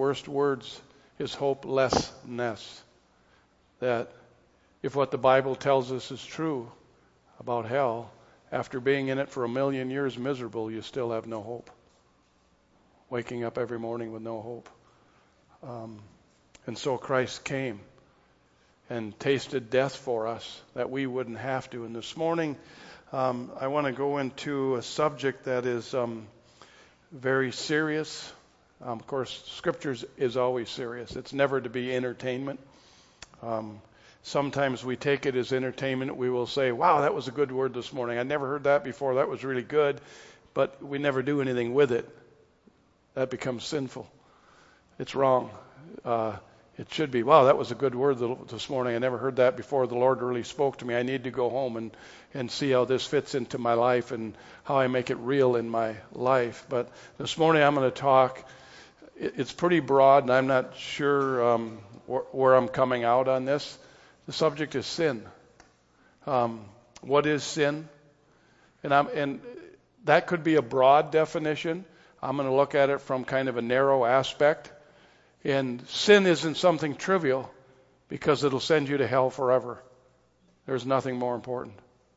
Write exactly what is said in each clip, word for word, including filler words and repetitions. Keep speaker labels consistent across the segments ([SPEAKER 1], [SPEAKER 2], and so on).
[SPEAKER 1] first words is hopelessness. That if what the Bible tells us is true about hell, after being in it for a million years miserable, you still have no hope. Waking up every morning with no hope. Um, and so Christ came and tasted death for us that we wouldn't have to. And this morning, um, I want to go into a subject that is um, very serious. Um, of course, Scriptures is always serious. It's never to be entertainment. Um, sometimes we take it as entertainment. We will say, wow, that was a good word this morning. I never heard that before. That was really good. But we never do anything with it. That becomes sinful. It's wrong. Uh, it should be, wow, that was a good word this morning. I never heard that before. The Lord really spoke to me. I need to go home and, and see how this fits into my life and how I make it real in my life. But this morning I'm going to talk. It's pretty broad, and I'm not sure um, where, where I'm coming out on this. The subject is sin. Um, what is sin? And, I'm, and that could be a broad definition. I'm going to look at it from kind of a narrow aspect. And sin isn't something trivial because it'll send you to hell forever. There's nothing more important.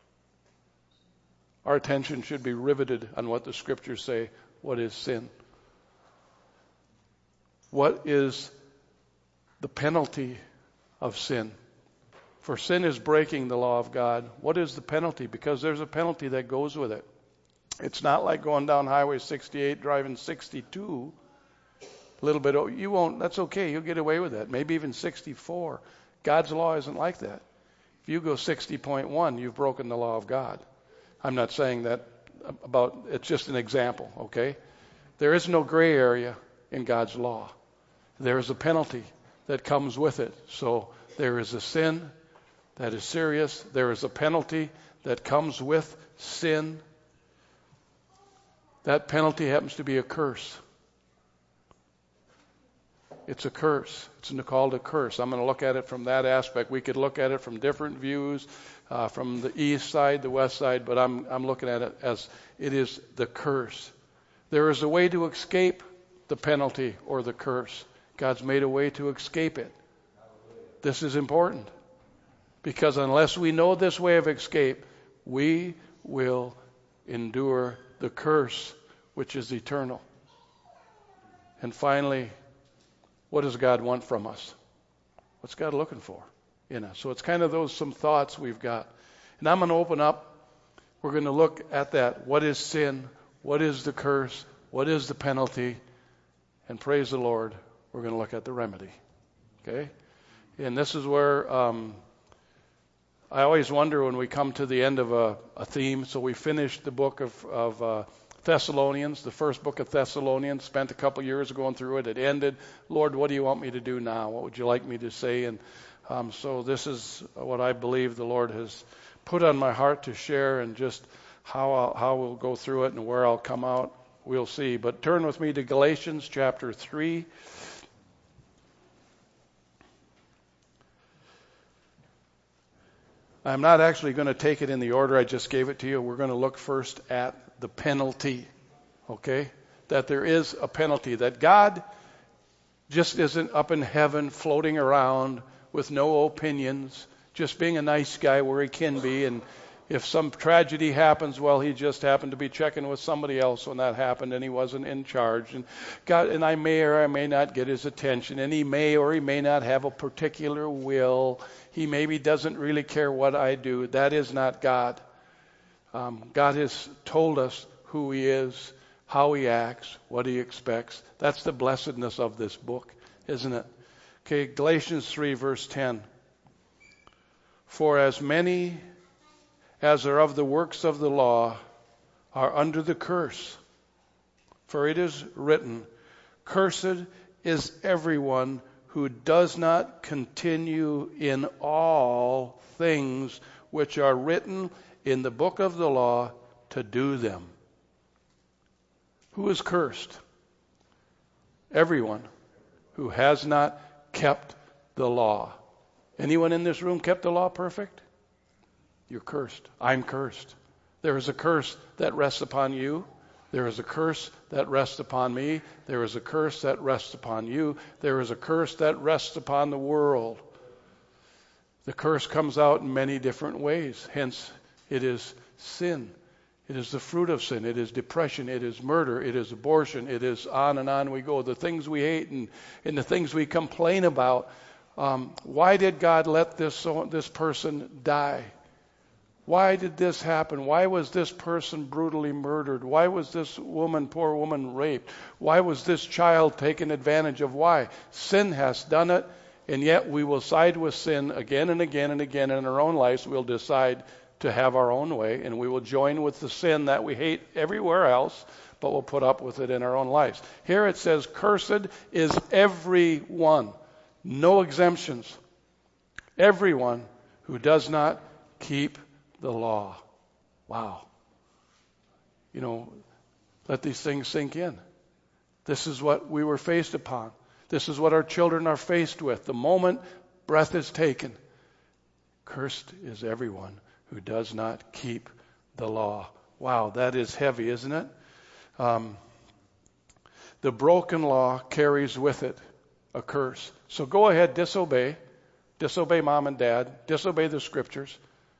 [SPEAKER 1] Our attention should be riveted on what the Scriptures say. What is sin? What is the penalty of sin? For sin is breaking the law of God. What is the penalty? Because there's a penalty that goes with it. It's not like going down Highway sixty-eight driving sixty-two. A little bit, you won't, that's okay, you'll get away with that. Maybe even sixty-four. God's law isn't like that. If you go sixty point one, you've broken the law of God. I'm not saying that about, it's just an example, okay? There is no gray area in God's law. There is a penalty that comes with it. So there is a sin that is serious. There is a penalty that comes with sin. That penalty happens to be a curse. It's a curse. It's called a curse. I'm going to look at it from that aspect. We could look at it from different views, uh, from the east side, the west side, but I'm I'm looking at it as it is the curse. There is a way to escape the penalty or the curse. God's made a way to escape it. This is important because unless we know this way of escape, we will endure the curse, which is eternal. And finally, what does God want from us? What's God looking for in us? So it's kind of those some thoughts we've got. And I'm going to open up. We're going to look at that. What is sin? What is the curse? What is the penalty? And praise the Lord, we're going to look at the remedy. Okay? And this is where um, I always wonder when we come to the end of a, a theme. So we finished the book of, of uh, Thessalonians, the first book of Thessalonians, spent a couple years going through it. It ended. Lord, what do you want me to do now? What would you like me to say? And um, so this is what I believe the Lord has put on my heart to share, and just how I'll, how we'll go through it and where I'll come out, we'll see. But turn with me to Galatians chapter three. I'm not actually going to take it in the order I just gave it to you. We're going to look first at the penalty, okay? That there is a penalty, that God just isn't up in heaven floating around with no opinions, just being a nice guy where he can be, and if some tragedy happens, well, he just happened to be checking with somebody else when that happened, and he wasn't in charge. And God, and I may or I may not get his attention, and he may or he may not have a particular will. He maybe doesn't really care what I do. That is not God. Um, God has told us who he is, how he acts, what he expects. That's the blessedness of this book, isn't it? Okay, Galatians three, verse ten. For as many as are of the works of the law are under the curse. For it is written, cursed is everyone who does not continue in all things which are written in the book of the law to do them. Who is cursed? Everyone who has not kept the law. Anyone in this room kept the law perfect? You're cursed. I'm cursed. There is a curse that rests upon you. There is a curse that rests upon me. There is a curse that rests upon you. There is a curse that rests upon the world. The curse comes out in many different ways. Hence, it is sin. It is the fruit of sin. It is depression. It is murder. It is abortion. It is on and on we go. The things we hate and, and the things we complain about. Um, why did God let this so, this person die? Why did this happen? Why was this person brutally murdered? Why was this woman, poor woman, raped? Why was this child taken advantage of? Why? Sin has done it, and yet we will side with sin again and again and again in our own lives. We'll decide to have our own way, and we will join with the sin that we hate everywhere else, but we'll put up with it in our own lives. Here it says, cursed is everyone, no exemptions, everyone who does not keep the law. Wow. You know, let these things sink in. This is what we were faced upon. This is what our children are faced with. The moment breath is taken, cursed is everyone who does not keep the law. Wow, that is heavy, isn't it? Um, the broken law carries with it a curse. So go ahead, disobey. Disobey mom and dad. Disobey the scriptures.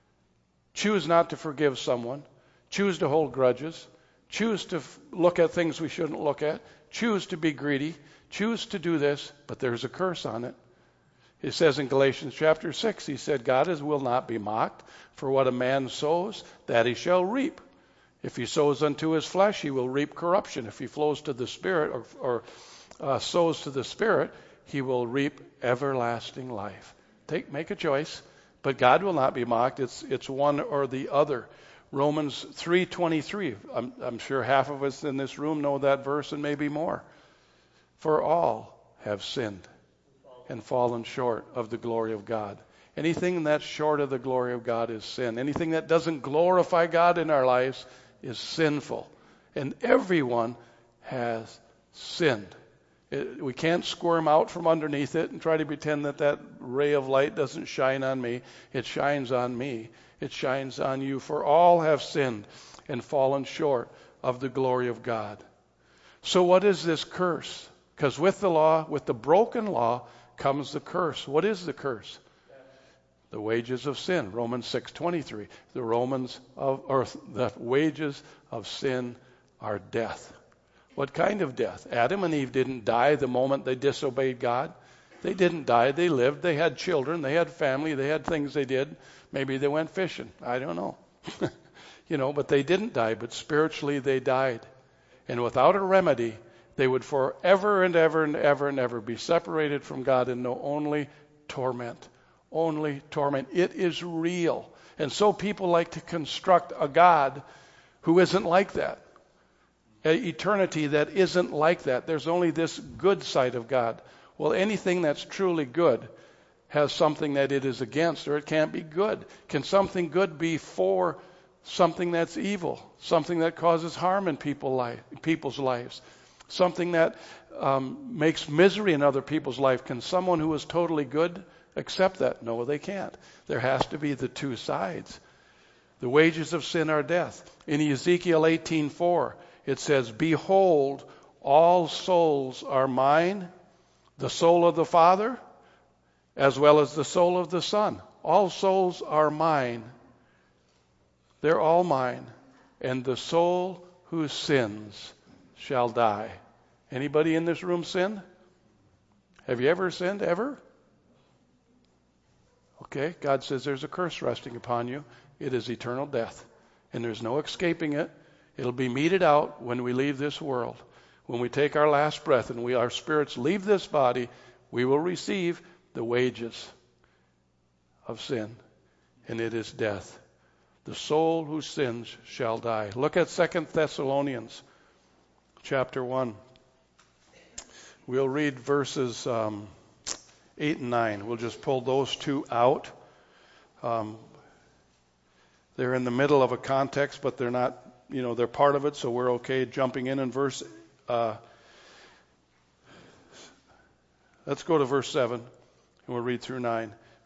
[SPEAKER 1] Choose not to forgive someone. Choose to hold grudges. Choose to f- look at things we shouldn't look at. Choose to be greedy. Choose to do this, but there's a curse on it. It says in Galatians chapter six, he said, God is, will not be mocked, for what a man sows, that he shall reap. If he sows unto his flesh, he will reap corruption. If he flows to the Spirit, or, or uh, sows to the Spirit, he will reap everlasting life. Take, make a choice, but God will not be mocked. It's it's one or the other. Romans three twenty-three. I'm, I'm sure half of us in this room know that verse and maybe more. For all have sinned and fallen short of the glory of God. Anything that's short of the glory of God is sin. Anything that doesn't glorify God in our lives is sinful. And everyone has sinned. It, we can't squirm out from underneath it and try to pretend that that ray of light doesn't shine on me. It shines on me. It shines on you. For all have sinned and fallen short of the glory of God. So what is this curse? Because with the law, with the broken law, comes the curse. What is the curse? The wages of sin. Romans six twenty-three. The Romans of or the wages of sin are death. What kind of death? Adam and Eve didn't die the moment they disobeyed God. They didn't die. They lived. They had children. They had family. They had things they did. Maybe they went fishing. I don't know. you know, but they didn't die. But spiritually they died. And without a remedy, they would forever and ever and ever and ever be separated from God and know only torment. Only torment. It is real. And so people like to construct a God who isn't like that. An eternity that isn't like that. There's only this good side of God. Well, anything that's truly good has something that it is against, or it can't be good. Can something good be for something that's evil? Something that causes harm in people life, people's lives? Something that um, makes misery in other people's life. Can someone who is totally good accept that? No, they can't. There has to be the two sides. The wages of sin are death. In Ezekiel eighteen four, it says, behold, all souls are mine, the soul of the Father, as well as the soul of the Son. All souls are mine. They're all mine. And the soul who sins shall die. Anybody in this room sinned? Have you ever sinned, ever? Okay, God says there's a curse resting upon you. It is eternal death. And there's no escaping it. It'll be meted out when we leave this world. When we take our last breath and we, our spirits leave this body, we will receive the wages of sin. And it is death. The soul who sins shall die. Look at Second Thessalonians chapter one. We'll read verses um, eight and nine. We'll just pull those two out. Um, they're in the middle of a context, but they're not, you know, they're part of it, so we're okay jumping in in verse. Uh, let's go to verse seven, and we'll read through nine.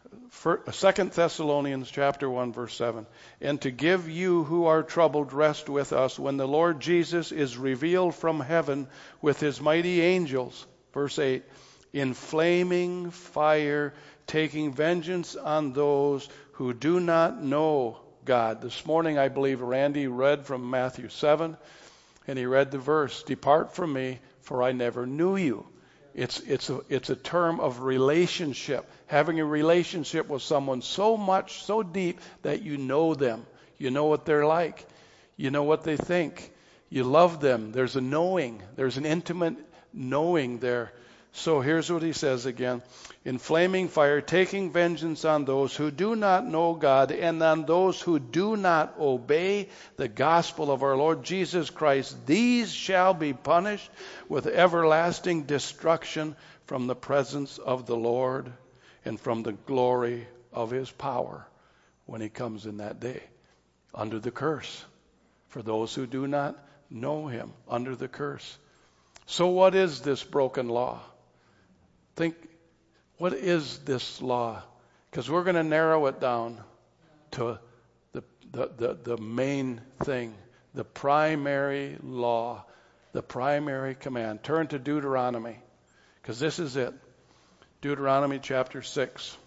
[SPEAKER 1] Second Thessalonians chapter one, verse seven. And to give you who are troubled rest with us when the Lord Jesus is revealed from heaven with his mighty angels. Verse eight. In flaming fire, taking vengeance on those who do not know God. This morning, I believe Randy read from Matthew seven, and he read the verse, Depart from me, for I never knew you. It's, it's, a, it's a term of relationship, having a relationship with someone so much, so deep that you know them. You know what they're like. You know what they think. You love them. There's a knowing. There's an intimate knowing there. So here's what he says again. In flaming fire, taking vengeance on those who do not know God and on those who do not obey the gospel of our Lord Jesus Christ, these shall be punished with everlasting destruction from the presence of the Lord and from the glory of his power when he comes in that day. Under the curse. For those who do not know him, under the curse. So what is this broken law? Think, what is this law? Because we're going to narrow it down to the, the, the, the main thing, the primary law, the primary command. Turn to Deuteronomy, because this is it. Deuteronomy chapter six.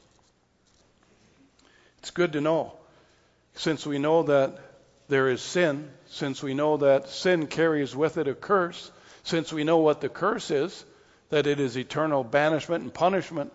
[SPEAKER 1] It's good to know, since we know that there is sin, since we know that sin carries with it a curse, since we know what the curse is, that it is eternal banishment and punishment,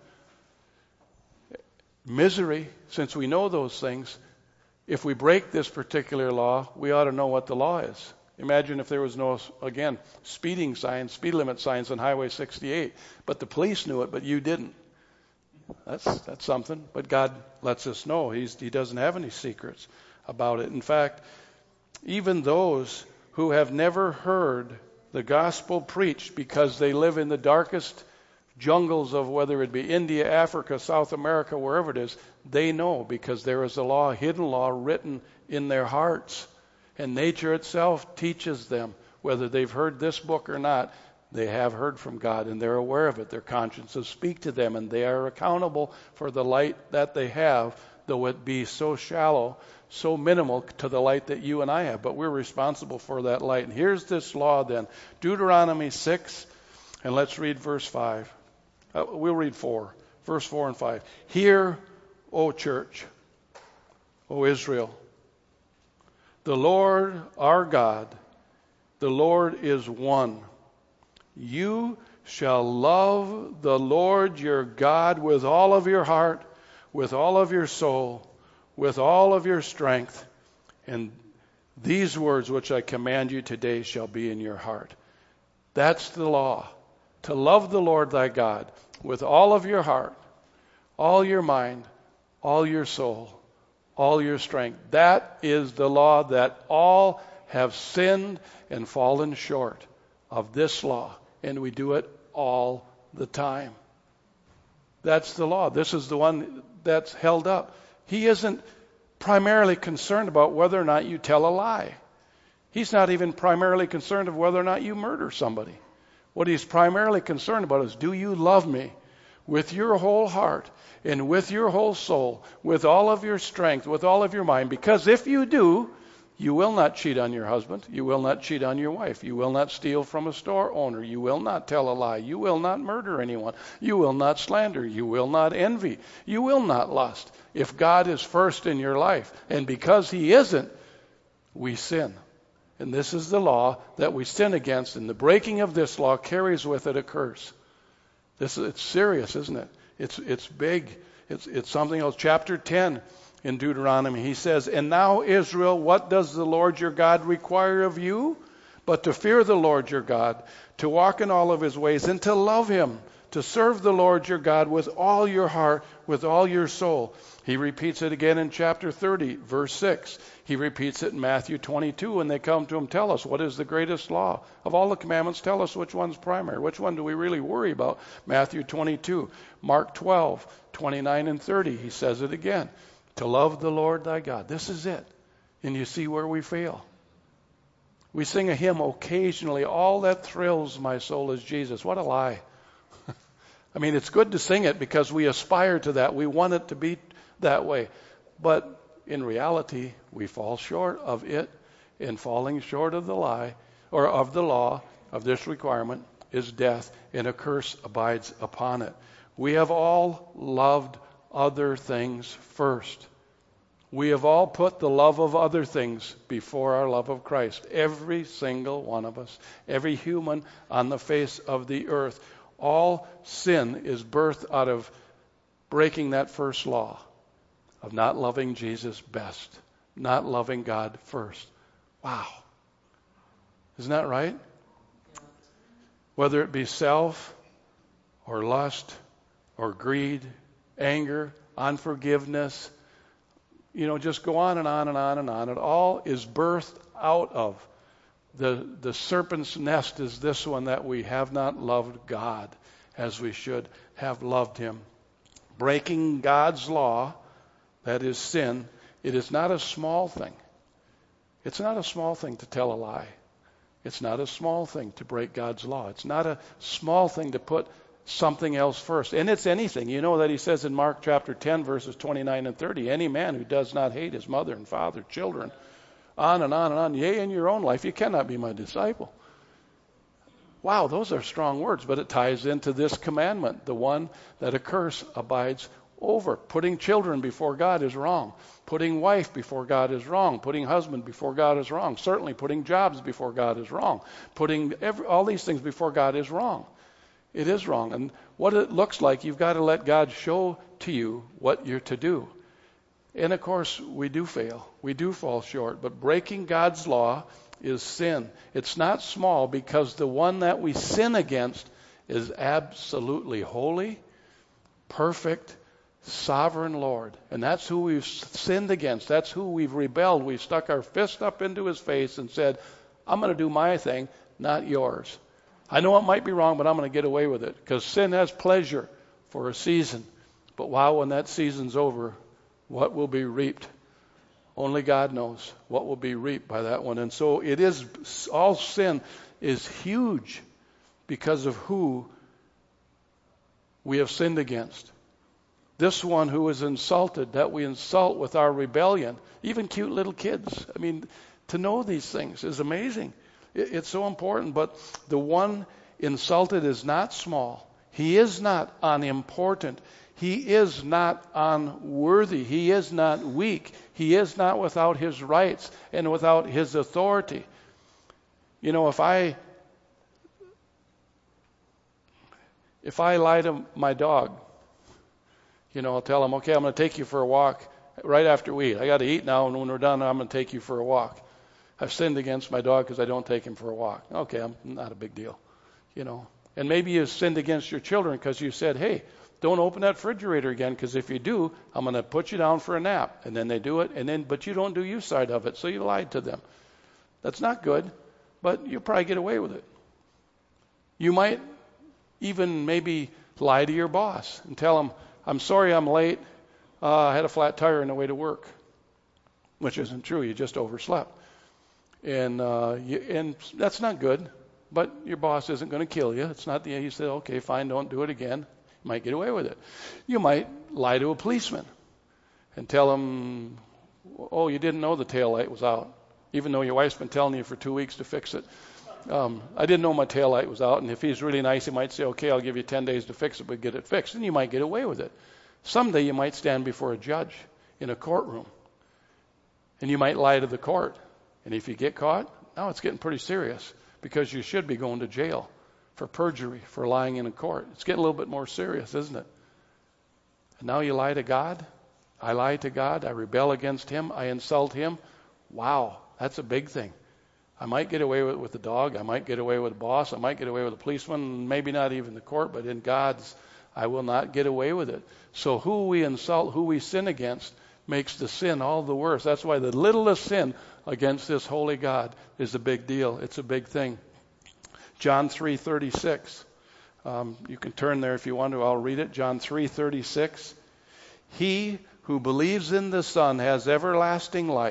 [SPEAKER 1] misery, since we know those things, if we break this particular law, we ought to know what the law is. Imagine if there was no, again, speeding signs, speed limit signs on Highway sixty-eight, but the police knew it, but you didn't. That's that's something. But God lets us know. He's, he doesn't have any secrets about it. In fact, even those who have never heard the gospel preached because they live in the darkest jungles of whether it be India, Africa, South America, wherever it is, they know because there is a law, a hidden law written in their hearts. And nature itself teaches them, whether they've heard this book or not, they have heard from God and they're aware of it. Their consciences speak to them and they are accountable for the light that they have, though it be so shallow, so minimal to the light that you and I have, but we're responsible for that light. And here's this law then, Deuteronomy six, and let's read verse five. Uh, we'll read four, verse four and five. Hear, O church, O Israel, the Lord our God, the Lord is one. You shall love the Lord your God with all of your heart, with all of your soul, with all of your strength, and these words which I command you today shall be in your heart. That's the law. To love the Lord thy God with all of your heart, all your mind, all your soul, all your strength. That is the law that all have sinned and fallen short of this law, and we do it all the time. That's the law. This is the one that's held up. He isn't primarily concerned about whether or not you tell a lie. He's not even primarily concerned of whether or not you murder somebody. What he's primarily concerned about is, do you love me with your whole heart and with your whole soul, with all of your strength, with all of your mind? Because if you do, you will not cheat on your husband. You will not cheat on your wife. You will not steal from a store owner. You will not tell a lie. You will not murder anyone. You will not slander. You will not envy. You will not lust. If God is first in your life, and because he isn't, we sin. And this is the law that we sin against, and the breaking of this law carries with it a curse. This it's serious, isn't it? It's it's big. It's it's something else. Chapter ten in Deuteronomy, he says, "And now, Israel, what does the Lord your God require of you? But to fear the Lord your God, to walk in all of his ways, and to love him, to serve the Lord your God with all your heart, with all your soul." He repeats it again in chapter thirty, verse six. He repeats it in Matthew twenty-two when they come to him, tell us, what is the greatest law? Of all the commandments, tell us which one's primary. Which one do we really worry about? Matthew twenty-two. Mark twelve, twenty-nine and thirty, he says it again. To love the Lord thy God. This is it. And you see where we fail. We sing a hymn occasionally, all that thrills my soul is Jesus. What a lie. I mean, it's good to sing it because we aspire to that. We want it to be that way. But in reality, we fall short of it. And falling short of the lie, or of the law, of this requirement, is death, and a curse abides upon it. We have all loved other things first. We have all put the love of other things before our love of Christ. Every single one of us, every human on the face of the earth. All sin is birthed out of breaking that first law of not loving Jesus best, not loving God first. Wow. Isn't that right? Whether it be self or lust or greed, anger, unforgiveness, you know, just go on and on and on and on. It all is birthed out of the, the serpent's nest is this one, that we have not loved God as we should have loved him. Breaking God's law, that is sin, it is not a small thing. It's not a small thing to tell a lie. It's not a small thing to break God's law. It's not a small thing to put something else first. And it's anything. You know that he says in Mark chapter ten, verses twenty-nine and thirty, any man who does not hate his mother and father, children, on and on and on, yea, in your own life, you cannot be my disciple. Wow, those are strong words, but it ties into this commandment, the one that a curse abides over. Putting children before God is wrong. Putting wife before God is wrong. Putting husband before God is wrong. Certainly putting jobs before God is wrong. Putting every, all these things before God is wrong. It is wrong. And what it looks like, you've got to let God show to you what you're to do. And of course, we do fail. We do fall short. But breaking God's law is sin. It's not small because the one that we sin against is absolutely holy, perfect, sovereign Lord. And that's who we've sinned against. That's who we've rebelled. We've stuck our fist up into his face and said, I'm going to do my thing, not yours. I know it might be wrong, but I'm going to get away with it because sin has pleasure for a season. But wow, when that season's over, what will be reaped? Only God knows what will be reaped by that one. And so it is, all sin is huge because of who we have sinned against. This one who is insulted, that we insult with our rebellion, even cute little kids. I mean, to know these things is amazing. It's so important. But the one insulted is not small. He is not unimportant. He is not unworthy. He is not weak. He is not without his rights and without his authority. You know, if I if I lie to my dog, you know, I'll tell him, okay, I'm going to take you for a walk right after we eat. I got to eat now, and when we're done, I'm going to take you for a walk. I've sinned against my dog because I don't take him for a walk. Okay, I'm not a big deal, you know. And maybe you sinned against your children because you said, hey, don't open that refrigerator again, because if you do, I'm going to put you down for a nap. And then they do it, and then but you don't do your side of it, so you lied to them. That's not good, but you'll probably get away with it. You might even maybe lie to your boss and tell him, I'm sorry I'm late. Uh, I had a flat tire on the way to work, which isn't true. You just overslept. And uh, you, and that's not good, but your boss isn't going to kill you. It's not the you say, okay, fine, don't do it again. You might get away with it. You might lie to a policeman and tell him, oh, you didn't know the taillight was out, even though your wife's been telling you for two weeks to fix it. Um, I didn't know my taillight was out, and if he's really nice, he might say, okay, I'll give you ten days to fix it, but get it fixed, and you might get away with it. Someday you might stand before a judge in a courtroom, and you might lie to the court, and if you get caught, now it's getting pretty serious, because you should be going to jail for perjury, for lying in a court. It's getting a little bit more serious, isn't it? And now you lie to God. I lie to God. I rebel against him. I insult him. Wow, that's a big thing. I might get away with it with the dog. I might get away with the boss. I might get away with a policeman. Maybe not even the court, but in God's, I will not get away with it. So who we insult, who we sin against, makes the sin all the worse. That's why the littlest sin against this holy God is a big deal. It's a big thing. John three thirty-six. Um, you can turn there if you want to. I'll read it. John three thirty-six. He who believes in the Son has everlasting life.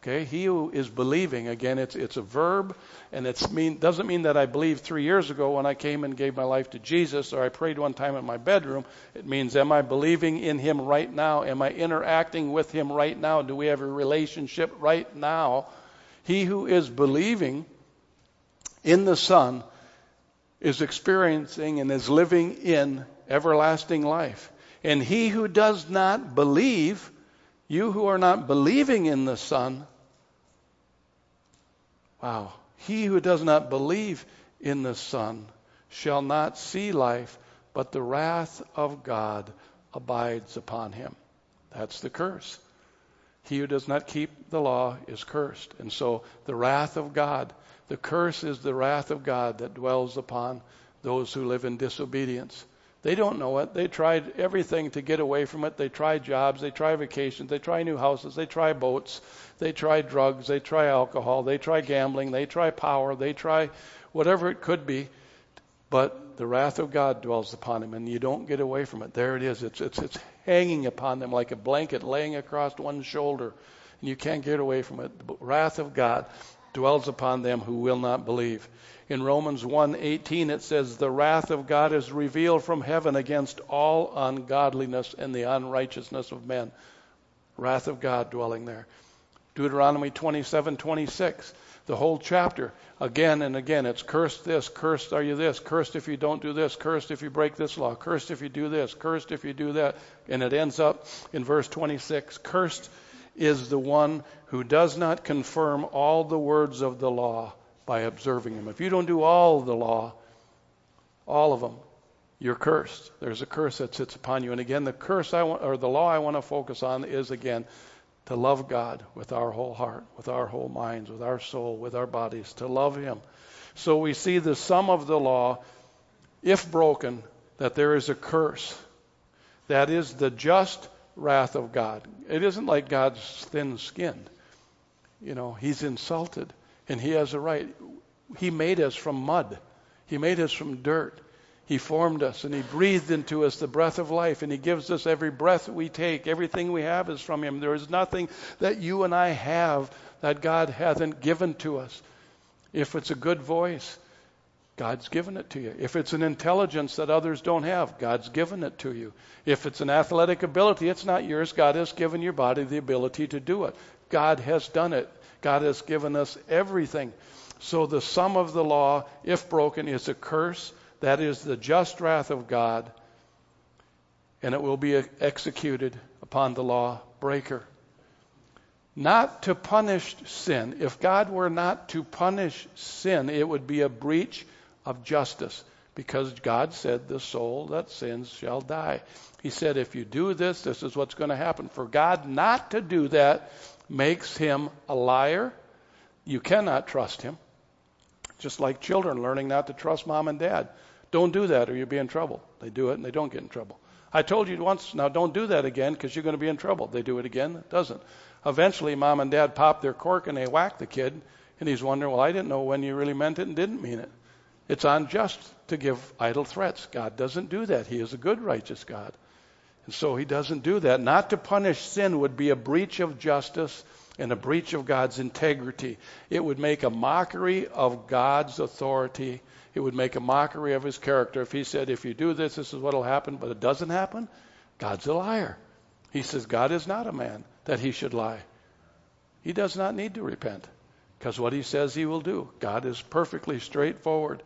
[SPEAKER 1] Okay, he who is believing, again, it's it's a verb, and it mean, doesn't mean that I believed three years ago when I came and gave my life to Jesus, or I prayed one time in my bedroom. It means, am I believing in him right now? Am I interacting with him right now? Do we have a relationship right now? He who is believing in the Son is experiencing and is living in everlasting life. And he who does not believe, you who are not believing in the Son, wow, he who does not believe in the Son shall not see life, but the wrath of God abides upon him. That's the curse. He who does not keep the law is cursed. And so the wrath of God, the curse is the wrath of God that dwells upon those who live in disobedience. They don't know it. They tried everything to get away from it. They try jobs. They try vacations. They try new houses. They try boats. They try drugs. They try alcohol. They try gambling. They try power. They try whatever it could be. But the wrath of God dwells upon them, and you don't get away from it. There it is. It's, it's, it's hanging upon them like a blanket laying across one's shoulder, and you can't get away from it. The wrath of God dwells upon them who will not believe. In Romans one eighteen it says, the wrath of God is revealed from heaven against all ungodliness and the unrighteousness of men. Wrath of God dwelling there. Deuteronomy twenty-seven twenty-six, the whole chapter, again and again, it's cursed this, cursed are you this, cursed if you don't do this, cursed if you break this law, cursed if you do this, cursed if you do that. And it ends up in verse twenty-six, cursed is the one who does not confirm all the words of the law by observing them. If you don't do all the law, all of them, you're cursed. There's a curse that sits upon you. And again, the curse I want, or the law I want to focus on is, again, to love God with our whole heart, with our whole minds, with our soul, with our bodies, to love him. So we see the sum of the law, if broken, that there is a curse. That is the just wrath of God. It isn't like God's thin-skinned. You know, he's insulted. And he has a right. He made us from mud. He made us from dirt. He formed us, and he breathed into us the breath of life, and he gives us every breath we take. Everything we have is from him. There is nothing that you and I have that God hasn't given to us. If it's a good voice, God's given it to you. If it's an intelligence that others don't have, God's given it to you. If it's an athletic ability, it's not yours. God has given your body the ability to do it. God has done it. God has given us everything. So the sum of the law, if broken, is a curse. That is the just wrath of God, and it will be executed upon the law breaker. Not to punish sin. If God were not to punish sin, it would be a breach of justice, because God said the soul that sins shall die. He said, if you do this, this is what's going to happen. For God not to do that makes him a liar. You cannot trust him. Just like children learning not to trust mom and dad. Don't do that or you'll be in trouble. They do it and they don't get in trouble. I told you once, now don't do that again because you're going to be in trouble. They do it again, it doesn't. Eventually, mom and dad pop their cork and they whack the kid, and he's wondering, well, I didn't know when you really meant it and didn't mean it. It's unjust to give idle threats. God doesn't do that. He is a good, righteous God. And so he doesn't do that. Not to punish sin would be a breach of justice and a breach of God's integrity. It would make a mockery of God's authority. It would make a mockery of his character. If he said, if you do this, this is what will happen, but it doesn't happen, God's a liar. He says God is not a man that he should lie. He does not need to repent because what he says he will do. God is perfectly straightforward.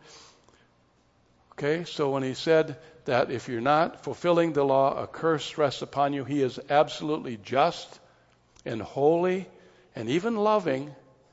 [SPEAKER 1] Okay, so when he said that if you're not fulfilling the law, a curse rests upon you, he is absolutely just and holy and even loving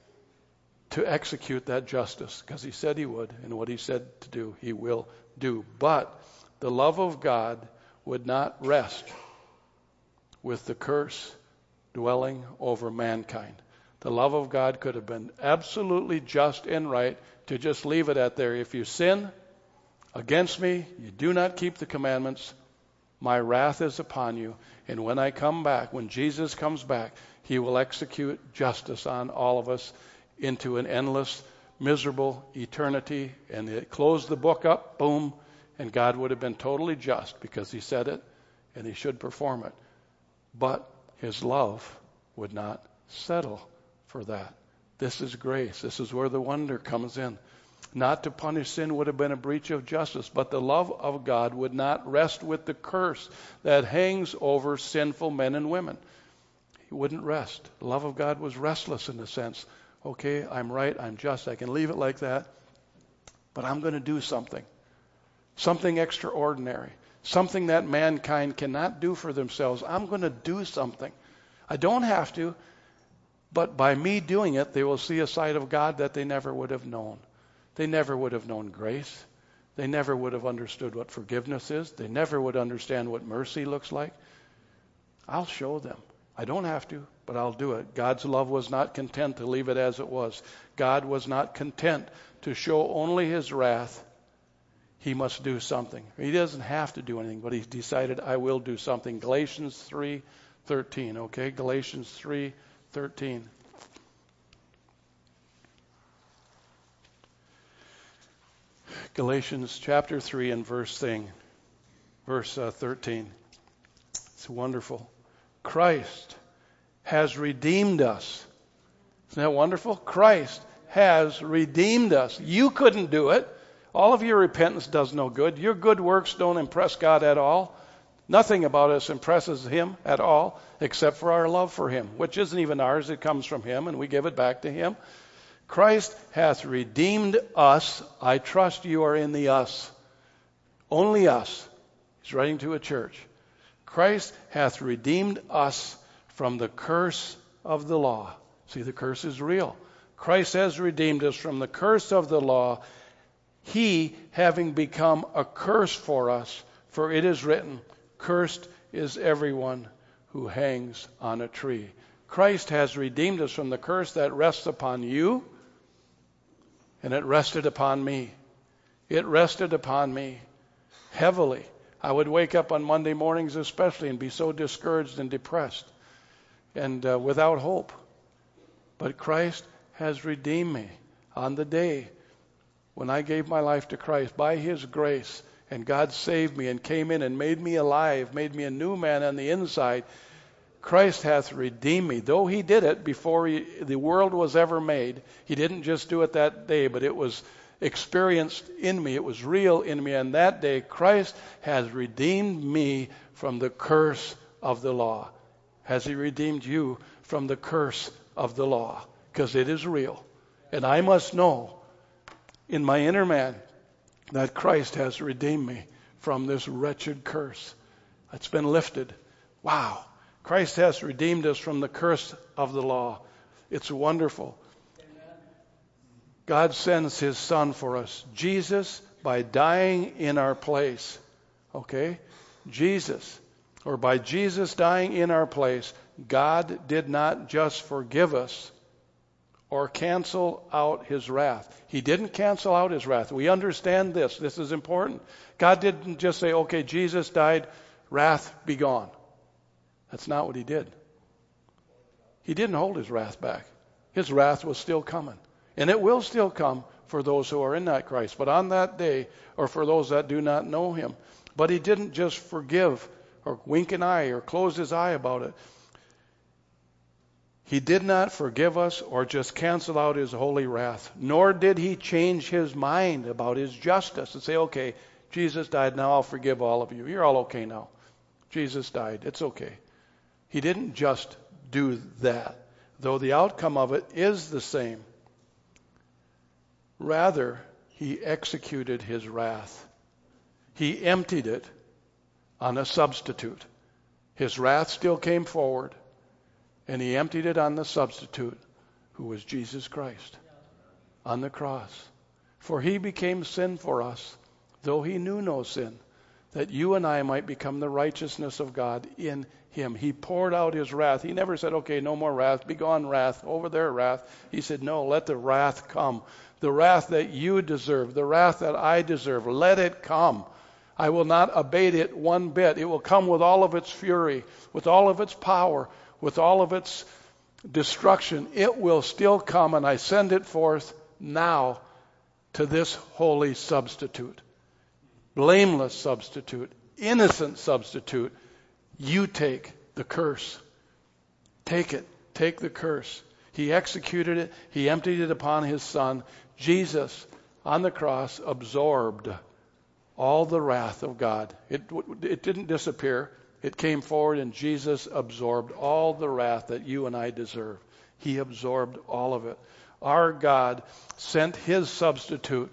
[SPEAKER 1] to execute that justice, because he said he would, and what he said to do, he will do. But the love of God would not rest with the curse dwelling over mankind. The love of God could have been absolutely just and right to just leave it at there. If you sin against me, you do not keep the commandments, my wrath is upon you. And when I come back, when Jesus comes back, he will execute justice on all of us into an endless, miserable eternity. And it closed the book up, boom, and God would have been totally just because he said it and he should perform it. But his love would not settle for that. This is grace. This is where the wonder comes in. Not to punish sin would have been a breach of justice, but the love of God would not rest with the curse that hangs over sinful men and women. He wouldn't rest. The love of God was restless in the sense, okay, I'm right, I'm just, I can leave it like that, but I'm going to do something. Something extraordinary. Something that mankind cannot do for themselves. I'm going to do something. I don't have to, but by me doing it, they will see a side of God that they never would have known. They never would have known grace. They never would have understood what forgiveness is. They never would understand what mercy looks like. I'll show them. I don't have to, but I'll do it. God's love was not content to leave it as it was. God was not content to show only his wrath. He must do something. He doesn't have to do anything, but he's decided, I will do something. Galatians three thirteen, okay? Galatians three thirteen. Galatians chapter three and verse thing, verse uh, thirteen. It's wonderful. Christ has redeemed us. Isn't that wonderful? Christ has redeemed us. You couldn't do it. All of your repentance does no good. Your good works don't impress God at all. Nothing about us impresses him at all, except for our love for him, which isn't even ours. It comes from him, and we give it back to him. Christ hath redeemed us. I trust you are in the us. Only us. He's writing to a church. Christ hath redeemed us from the curse of the law. See, the curse is real. Christ has redeemed us from the curse of the law, he having become a curse for us, for it is written, cursed is everyone who hangs on a tree. Christ has redeemed us from the curse that rests upon you, and it rested upon me. It rested upon me heavily. I would wake up on Monday mornings especially and be so discouraged and depressed and uh, without hope. But Christ has redeemed me on the day when I gave my life to Christ by his grace, and God saved me and came in and made me alive, made me a new man on the inside. Christ hath redeemed me. Though he did it before he, the world was ever made, he didn't just do it that day, but it was experienced in me. It was real in me. And that day, Christ has redeemed me from the curse of the law. Has he redeemed you from the curse of the law? Because it is real. And I must know in my inner man that Christ has redeemed me from this wretched curse. It's been lifted. Wow. Christ has redeemed us from the curse of the law. It's wonderful. Amen. God sends his son for us. Jesus, by dying in our place. Okay? Jesus, or by Jesus dying in our place, God did not just forgive us or cancel out his wrath. He didn't cancel out his wrath. We understand this. This is important. God didn't just say, okay, Jesus died, wrath be gone. That's not what he did. He didn't hold his wrath back. His wrath was still coming. And it will still come for those who are in that Christ. But on that day, or for those that do not know him. But he didn't just forgive or wink an eye or close his eye about it. He did not forgive us or just cancel out his holy wrath. Nor did he change his mind about his justice and say, okay, Jesus died, now I'll forgive all of you. You're all okay now. Jesus died. It's okay. He didn't just do that, though the outcome of it is the same. Rather, he executed his wrath. He emptied it on a substitute. His wrath still came forward, and he emptied it on the substitute, who was Jesus Christ, on the cross. For he became sin for us, though he knew no sin, that you and I might become the righteousness of God in him. He poured out his wrath. He never said, okay, no more wrath, be gone wrath, over there wrath. He said, no, let the wrath come. The wrath that you deserve, the wrath that I deserve, let it come. I will not abate it one bit. It will come with all of its fury, with all of its power, with all of its destruction. It will still come, and I send it forth now to this holy substitute. Blameless substitute, innocent substitute. You take the curse. Take it. Take the curse. He executed it. He emptied it upon his Son. Jesus, on the cross, absorbed all the wrath of God. It, it didn't disappear. It came forward, and Jesus absorbed all the wrath that you and I deserve. He absorbed all of it. Our God sent his substitute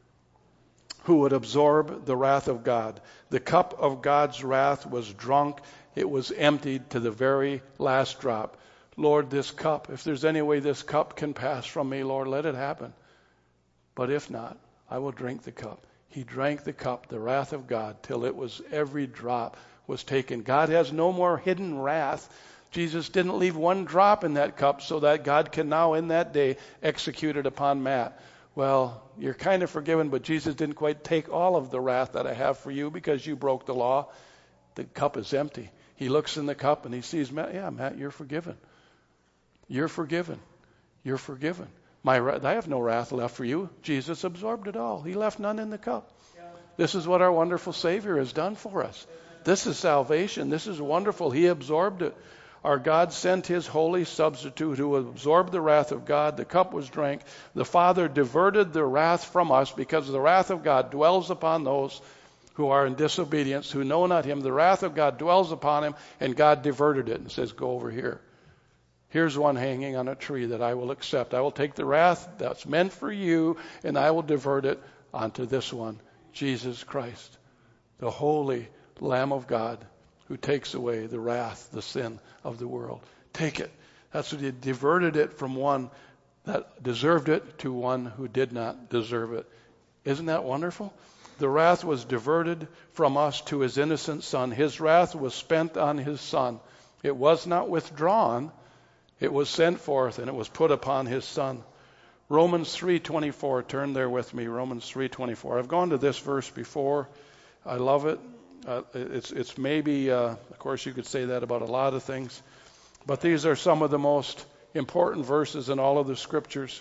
[SPEAKER 1] who would absorb the wrath of God. The cup of God's wrath was drunk. It was emptied to the very last drop. Lord, this cup, if there's any way this cup can pass from me, Lord, let it happen. But if not, I will drink the cup. He drank the cup, the wrath of God, till it was every drop was taken. God has no more hidden wrath. Jesus didn't leave one drop in that cup so that God can now in that day execute it upon Matt. Well, you're kind of forgiven, but Jesus didn't quite take all of the wrath that I have for you because you broke the law. The cup is empty. He looks in the cup and he sees, Matt, yeah, Matt, you're forgiven. You're forgiven. You're forgiven. My, I have no wrath left for you. Jesus absorbed it all. He left none in the cup. This is what our wonderful Savior has done for us. This is salvation. This is wonderful. He absorbed it. Our God sent his holy substitute who absorbed the wrath of God. The cup was drank. The Father diverted the wrath from us because the wrath of God dwells upon those who are in disobedience, who know not him. The wrath of God dwells upon him, and God diverted it and says, go over here. Here's one hanging on a tree that I will accept. I will take the wrath that's meant for you, and I will divert it onto this one, Jesus Christ, the holy Lamb of God, who takes away the wrath, the sin of the world. Take it. That's what he diverted it from one that deserved it to one who did not deserve it. Isn't that wonderful? The wrath was diverted from us to his innocent Son. His wrath was spent on his Son. It was not withdrawn. It was sent forth and it was put upon his Son. Romans three twenty-four. Turn there with me. Romans three twenty-four. I've gone to this verse before. I love it. Uh, it's it's maybe, uh, of course, you could say that about a lot of things, but these are some of the most important verses in all of the Scriptures.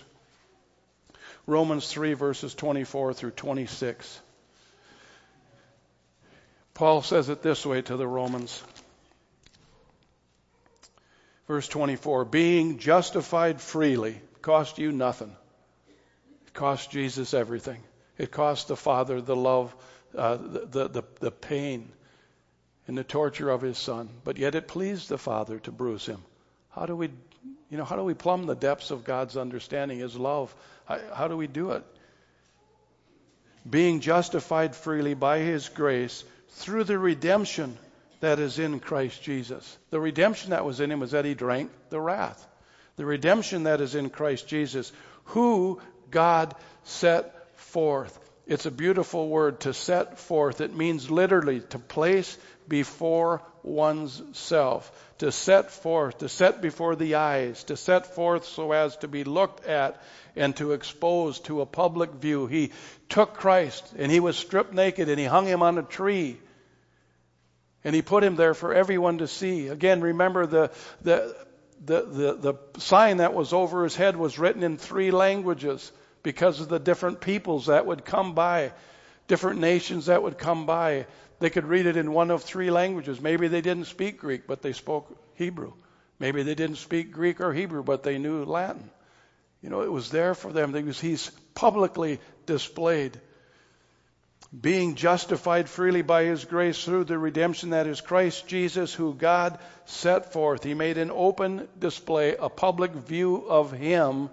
[SPEAKER 1] Romans three, verses twenty-four through twenty-six. Paul says it this way to the Romans. Verse twenty-four, being justified freely, cost you nothing. It cost Jesus everything. It cost the Father the love, Uh, the, the, the pain and the torture of his Son, but yet it pleased the Father to bruise him. How do we, you know, how do we plumb the depths of God's understanding, his love? How, how do we do it? Being justified freely by his grace through the redemption that is in Christ Jesus. The redemption that was in him was that he drank the wrath. The redemption that is in Christ Jesus, who God set forth. It's a beautiful word, to set forth. It means literally to place before one's self, to set forth, to set before the eyes, to set forth so as to be looked at and to expose to a public view. He took Christ and he was stripped naked and he hung him on a tree and he put him there for everyone to see. Again, remember the the the the, the sign that was over his head was written in three languages. Because of the different peoples that would come by, different nations that would come by. They could read it in one of three languages. Maybe they didn't speak Greek, but they spoke Hebrew. Maybe they didn't speak Greek or Hebrew, but they knew Latin. You know, it was there for them. Because he's publicly displayed. Being justified freely by his grace through the redemption that is Christ Jesus, who God set forth. He made an open display, a public view of him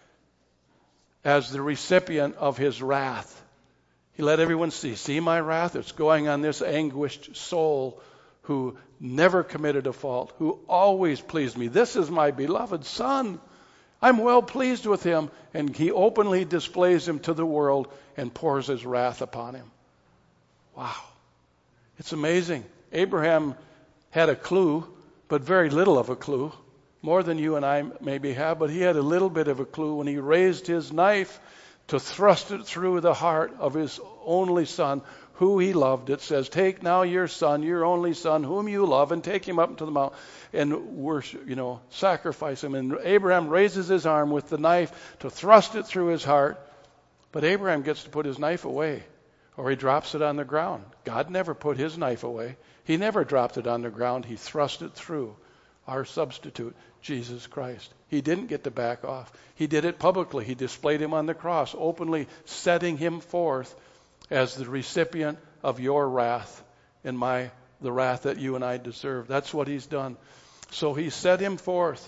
[SPEAKER 1] as the recipient of his wrath. He let everyone see, see my wrath? It's going on this anguished soul who never committed a fault, who always pleased me. This is my beloved Son. I'm well pleased with him. And he openly displays him to the world and pours his wrath upon him. Wow. It's amazing. Abraham had a clue, but very little of a clue. More than you and I maybe have, but he had a little bit of a clue when he raised his knife to thrust it through the heart of his only son, who he loved. It says, take now your son, your only son, whom you love, and take him up into the mountain and worship, you know, sacrifice him. And Abraham raises his arm with the knife to thrust it through his heart. But Abraham gets to put his knife away, or he drops it on the ground. God never put his knife away. He never dropped it on the ground. He thrust it through. our substitute, Jesus Christ. He didn't get to back off. He did it publicly. He displayed him on the cross, openly setting him forth as the recipient of your wrath and my the wrath that you and I deserve. That's what he's done. So he set him forth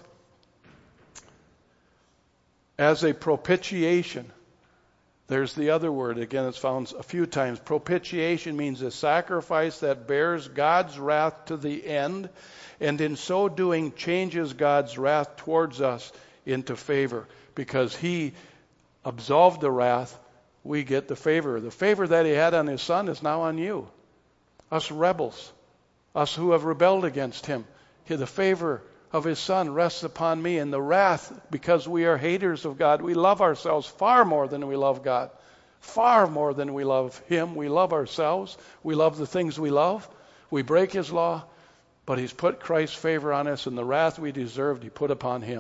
[SPEAKER 1] as a propitiation. There's the other word. Again, it's found a few times. Propitiation means a sacrifice that bears God's wrath to the end, and in so doing changes God's wrath towards us into favor. Because he absolved the wrath, we get the favor. The favor that he had on his son is now on you. Us rebels, us who have rebelled against him. The favor of his son rests upon me, and the wrath, because we are haters of God, we love ourselves far more than we love God. Far more than we love him. We love ourselves. We love the things we love. We break his law, but he's put Christ's favor on us, and the wrath we deserved, he put upon him.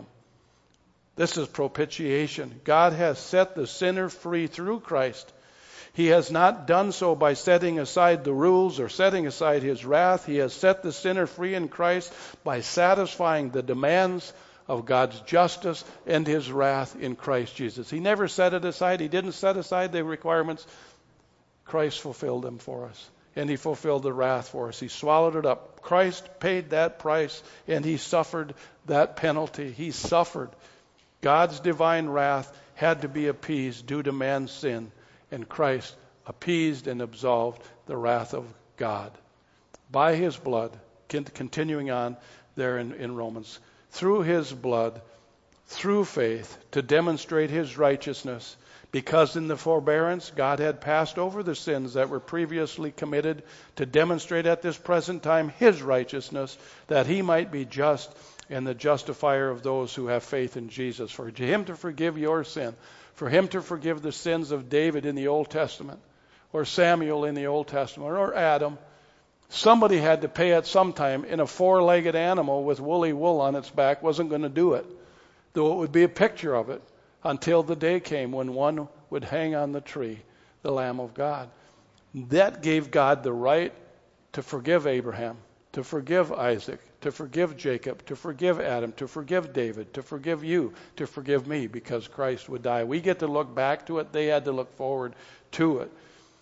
[SPEAKER 1] This is propitiation. God has set the sinner free through Christ. He has not done so by setting aside the rules or setting aside his wrath. He has set the sinner free in Christ by satisfying the demands of God's justice and his wrath in Christ Jesus. He never set it aside. He didn't set aside the requirements. Christ fulfilled them for us. And he fulfilled the wrath for us. He swallowed it up. Christ paid that price, and he suffered that penalty. He suffered. God's divine wrath had to be appeased due to man's sin. And Christ appeased and absolved the wrath of God by his blood, continuing on there in, in Romans, through his blood, through faith, to demonstrate his righteousness, because in the forbearance God had passed over the sins that were previously committed, to demonstrate at this present time his righteousness, that he might be just and the justifier of those who have faith in Jesus. For him to forgive your sin, for him to forgive the sins of David in the Old Testament, or Samuel in the Old Testament, or Adam, somebody had to pay at some time, and a four-legged animal with woolly wool on its back wasn't going to do it, though it would be a picture of it, until the day came when one would hang on the tree, the Lamb of God. That gave God the right to forgive Abraham, to forgive Isaac, to forgive Jacob, to forgive Adam, to forgive David, to forgive you, to forgive me, because Christ would die. We get to look back to it. They had to look forward to it.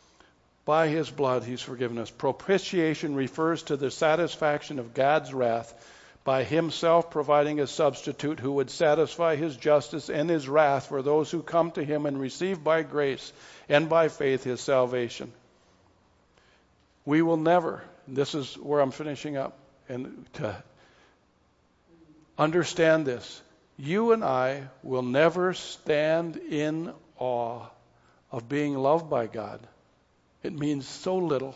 [SPEAKER 1] By his blood, he's forgiven us. Propitiation refers to the satisfaction of God's wrath by himself providing a substitute who would satisfy his justice and his wrath for those who come to him and receive by grace and by faith his salvation. We will never, this is where I'm finishing up, and to understand this, you and I will never stand in awe of being loved by God. It means so little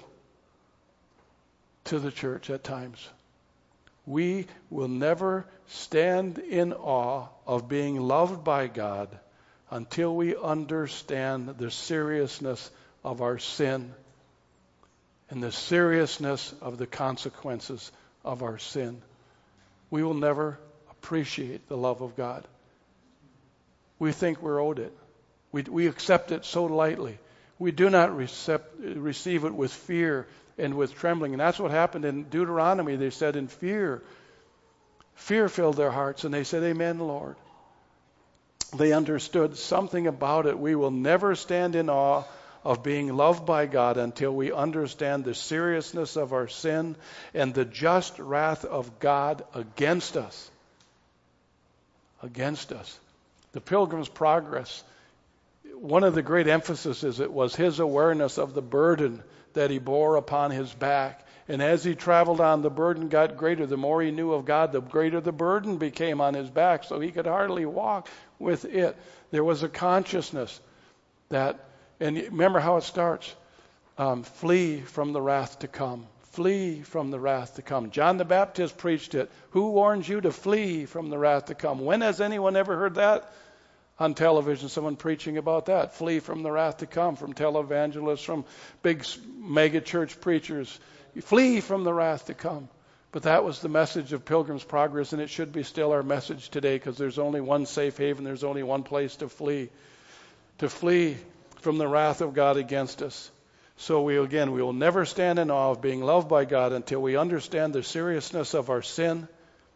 [SPEAKER 1] to the church at times. We will never stand in awe of being loved by God until we understand the seriousness of our sin and the seriousness of the consequences of our sin. We will never appreciate the love of God. We think we're owed it. We, we accept it so lightly. We do not recept, receive it with fear and with trembling. And that's what happened in Deuteronomy. They said in fear, fear filled their hearts, and they said, Amen, Lord. They understood something about it. We will never stand in awe of being loved by God until we understand the seriousness of our sin and the just wrath of God against us. Against us. The Pilgrim's Progress, one of the great emphases is it was his awareness of the burden that he bore upon his back. And as he traveled on, the burden got greater. The more he knew of God, the greater the burden became on his back, so he could hardly walk with it. There was a consciousness that, and remember how it starts, um, flee from the wrath to come. Flee from the wrath to come. John the Baptist preached it. Who warns you to flee from the wrath to come? When has anyone ever heard that? On television, someone preaching about that. Flee from the wrath to come, from televangelists, from big mega church preachers. Flee from the wrath to come. But that was the message of Pilgrim's Progress, and it should be still our message today, because there's only one safe haven. There's only one place to flee. To flee from the wrath of God against us. So we, again, we will never stand in awe of being loved by God until we understand the seriousness of our sin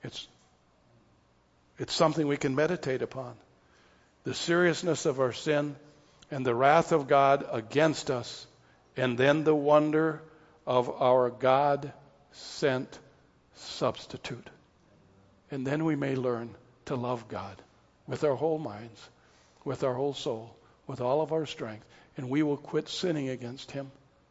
[SPEAKER 1] It's, it's something we can meditate upon. The seriousness of our sin and the wrath of God against us, and then the wonder of our God-sent substitute. And then we may learn to love God with our whole minds, with our whole soul, with all of our strength, and we will quit sinning against Him.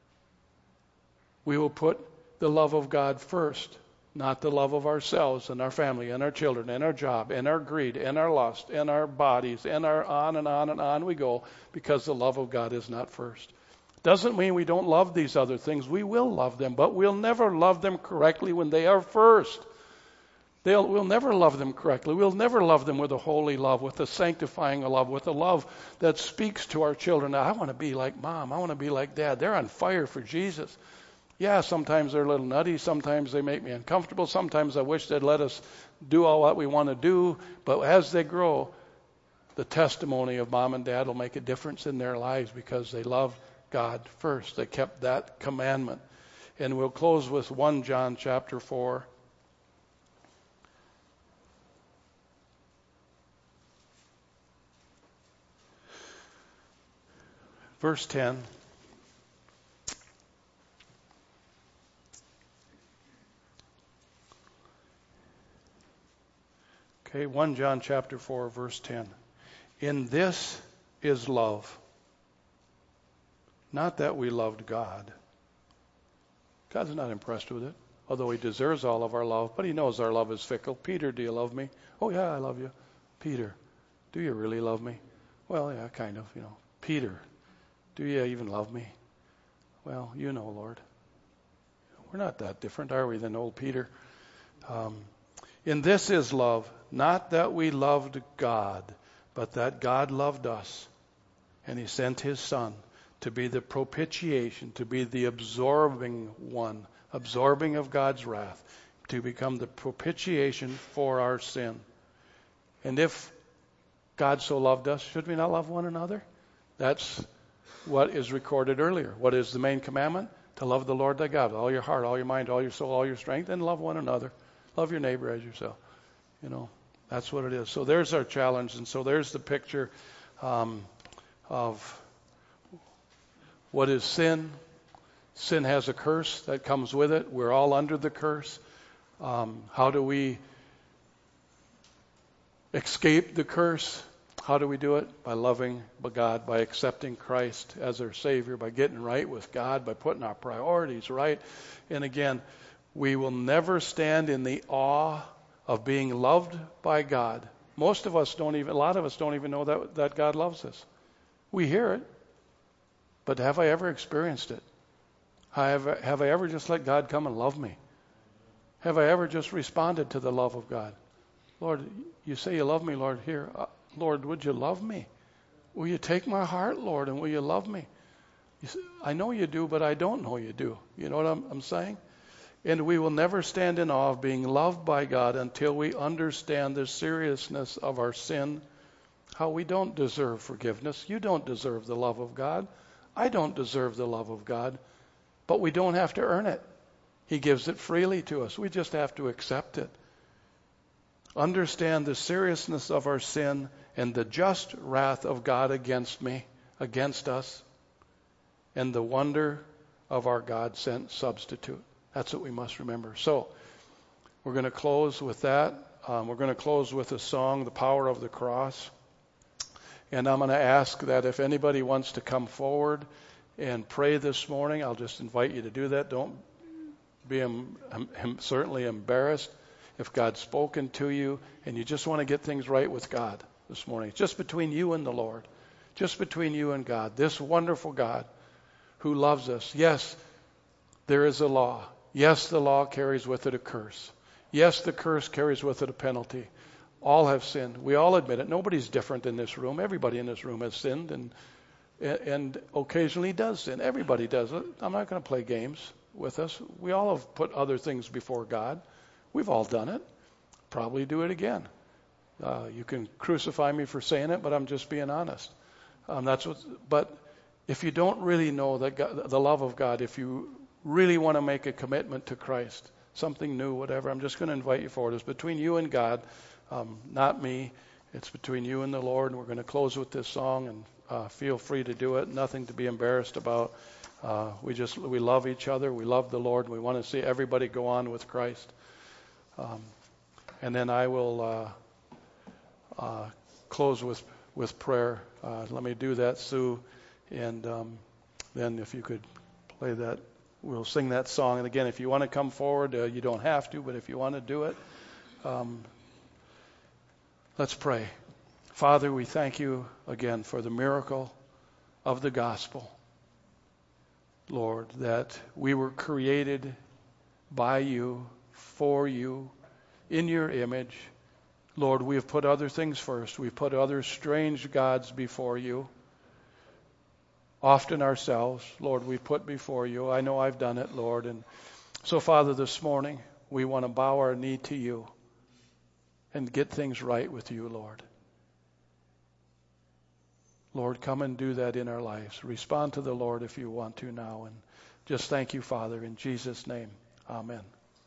[SPEAKER 1] We will put the love of God first, not the love of ourselves and our family and our children and our job and our greed and our lust and our bodies and our on and on and on we go, because the love of God is not first. Doesn't mean we don't love these other things. We will love them, but we'll never love them correctly when they are first. They'll, we'll never love them correctly. We'll never love them with a holy love, with a sanctifying love, with a love that speaks to our children. I want to be like Mom. I want to be like Dad. They're on fire for Jesus. Yeah, sometimes they're a little nutty. Sometimes they make me uncomfortable. Sometimes I wish they'd let us do all what we want to do. But as they grow, the testimony of Mom and Dad will make a difference in their lives because they loved God first. They kept that commandment. And we'll close with First John chapter four. Verse ten. Okay, First John chapter four, verse ten. In this is love. Not that we loved God. God's not impressed with it, although He deserves all of our love, but He knows our love is fickle. Peter, do you love me? Oh, yeah, I love you. Peter, do you really love me? Well, yeah, kind of, you know. Peter, do you even love me? Well, you know, Lord. We're not that different, are we, than old Peter? Um, in this is love, not that we loved God, but that God loved us, and He sent His Son to be the propitiation, to be the absorbing one, absorbing of God's wrath, to become the propitiation for our sin. And if God so loved us, should we not love one another? That's what is recorded earlier. What is the main commandment? To love the Lord thy God with all your heart, all your mind, all your soul, all your strength, and love one another. Love your neighbor as yourself. You know, that's what it is. So there's our challenge, and so there's the picture um, of what is sin. Sin has a curse that comes with it. We're all under the curse. Um, how do we escape the curse? How do we do it? By loving God, by accepting Christ as our Savior, by getting right with God, by putting our priorities right. And again, we will never stand in the awe of being loved by God. Most of us don't even, a lot of us don't even know that, that God loves us. We hear it, but have I ever experienced it? Have, have I ever just let God come and love me? Have I ever just responded to the love of God? Lord, you say you love me, Lord, here. Uh, Lord, would you love me? Will you take my heart, Lord, and will you love me? You say, I know you do, but I don't know you do. You know what I'm, I'm saying? And we will never stand in awe of being loved by God until we understand the seriousness of our sin, how we don't deserve forgiveness. You don't deserve the love of God. I don't deserve the love of God. But we don't have to earn it. He gives it freely to us. We just have to accept it. Understand the seriousness of our sin and the just wrath of God against me, against us, and the wonder of our God-sent substitute. That's what we must remember. So, we're going to close with that. Um, we're going to close with a song, The Power of the Cross. And I'm going to ask that if anybody wants to come forward and pray this morning, I'll just invite you to do that. Don't be um, um, certainly embarrassed if God's spoken to you and you just want to get things right with God this morning. It's just between you and the Lord. Just between you and God. This wonderful God who loves us. Yes, there is a law. Yes, the law carries with it a curse. Yes, the curse carries with it a penalty. All have sinned. We all admit it. Nobody's different in this room. Everybody in this room has sinned and and occasionally does sin. Everybody does it. I'm not going to play games with us. We all have put other things before God. We've all done it. Probably do it again. Uh, you can crucify me for saying it, but I'm just being honest. Um, that's what. But if you don't really know that God, the love of God, if you really want to make a commitment to Christ, something new, whatever, I'm just going to invite you forward. It's between you and God, um, not me. It's between you and the Lord, and we're going to close with this song, and uh, feel free to do it. Nothing to be embarrassed about. Uh, we just, we love each other. We love the Lord. We want to see everybody go on with Christ. Um, and then I will uh, uh, close with, with prayer. Uh, let me do that, Sue. And um, then if you could play that, we'll sing that song. And again, if you want to come forward, uh, you don't have to, but if you want to do it, um, let's pray. Father, we thank you again for the miracle of the gospel. Lord, that we were created by you, for you, in your image. Lord, we have put other things first. We've put other strange gods before you. Often ourselves, Lord, we put before you. I know I've done it, Lord. And so, Father, this morning, we want to bow our knee to you and get things right with you, Lord. Lord, come and do that in our lives. Respond to the Lord if you want to now. And just thank you, Father, in Jesus' name. Amen.